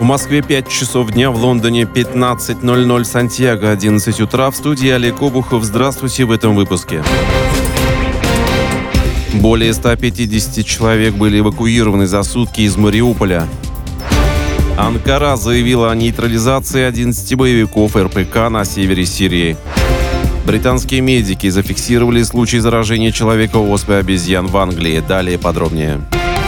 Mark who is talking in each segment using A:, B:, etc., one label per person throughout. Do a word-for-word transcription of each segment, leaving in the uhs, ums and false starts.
A: В Москве пять часов дня, в Лондоне пятнадцать ноль ноль, Сантьяго одиннадцать утра. В студии Олег Обухов. Здравствуйте в этом выпуске. Более ста пятидесяти человек были эвакуированы за сутки из Мариуполя. Анкара заявила о нейтрализации одиннадцати боевиков эр пэ ка на севере Сирии. Британские медики зафиксировали случай заражения человека оспой обезьян в Англии. Далее подробнее.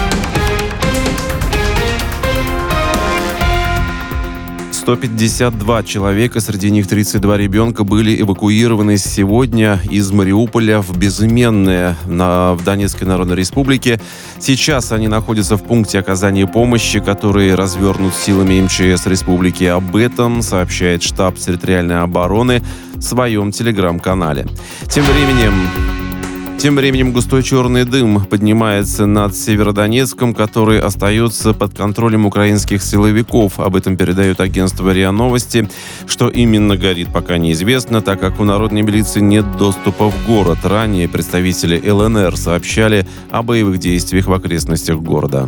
A: сто пятьдесят два человека, среди них тридцать два ребенка, были эвакуированы сегодня из Мариуполя в Безыменное на, в Донецкой Народной Республике. Сейчас они находятся в пункте оказания помощи, который развернут силами эм че эс республики. Об этом сообщает штаб территориальной обороны в своем телеграм-канале. Тем временем... Тем временем густой черный дым поднимается над Северодонецком, который остается под контролем украинских силовиков. Об этом передает агентство РИА Новости. Что именно горит, пока неизвестно, так как у народной милиции нет доступа в город. Ранее представители эл эн эр сообщали о боевых действиях в окрестностях города.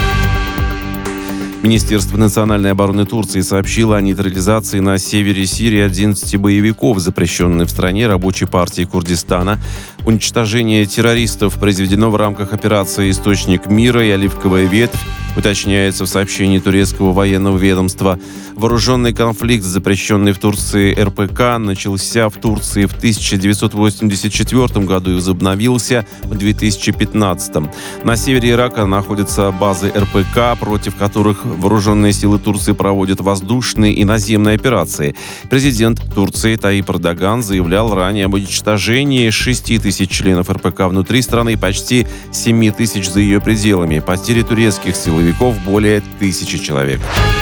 A: Министерство национальной обороны Турции сообщило о нейтрализации на севере Сирии одиннадцати боевиков, запрещенных в стране рабочей партии Курдистана. Уничтожение террористов произведено в рамках операции «Источник мира» и «Оливковая ветвь», уточняется в сообщении турецкого военного ведомства. Вооруженный конфликт, запрещенный в Турции эр пэ ка, начался в Турции в тысяча девятьсот восемьдесят четвёртом году и возобновился в две тысячи пятнадцатом. На севере Ирака находятся базы эр пэ ка, против которых вооруженные силы Турции проводят воздушные и наземные операции. Президент Турции Таип Эрдоган заявлял ранее об уничтожении шести тысяч членов эр пэ ка внутри страны и почти семи тысяч за ее пределами. Потери турецких силовиков более тысячи человек.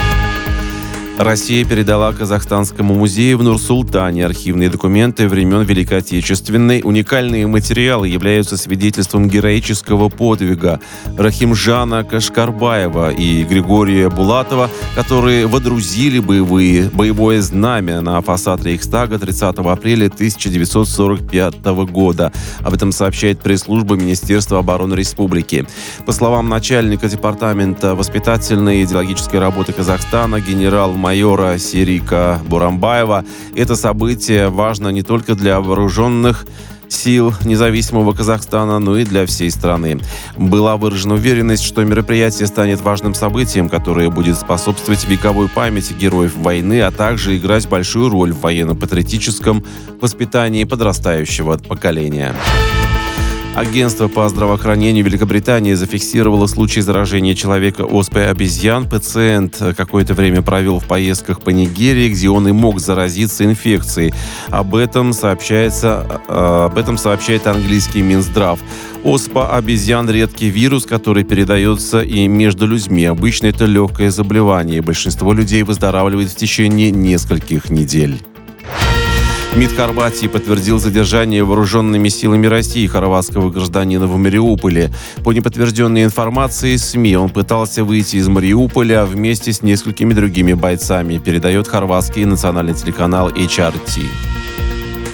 A: Россия передала Казахстанскому музею в Нур-Султане архивные документы времен Великой Отечественной. Уникальные материалы являются свидетельством героического подвига Рахимжана Кашкарбаева и Григория Булатова, которые водрузили боевые, боевое знамя на фасад Рейхстага тридцатого апреля тысяча девятьсот сорок пятого года. Об этом сообщает пресс-служба Министерства обороны Республики. По словам начальника департамента воспитательной и идеологической работы Казахстана генерал майора Серика Бурамбаева, это событие важно не только для вооруженных сил независимого Казахстана, но и для всей страны. Была выражена уверенность, что мероприятие станет важным событием, которое будет способствовать вековой памяти героев войны, а также играть большую роль в военно-патриотическом воспитании подрастающего поколения. Агентство по здравоохранению Великобритании зафиксировало случай заражения человека оспой обезьян. Пациент какое-то время провел в поездках по Нигерии, где он и мог заразиться инфекцией. Об этом сообщается, об этом сообщает английский Минздрав. Оспа обезьян – редкий вирус, который передается и между людьми. Обычно это легкое заболевание. Большинство людей выздоравливает в течение нескольких недель. МИД Хорватии подтвердил задержание вооруженными силами России хорватского гражданина в Мариуполе. По неподтвержденной информации СМИ, он пытался выйти из Мариуполя вместе с несколькими другими бойцами, передает хорватский национальный телеканал эйч ар ти.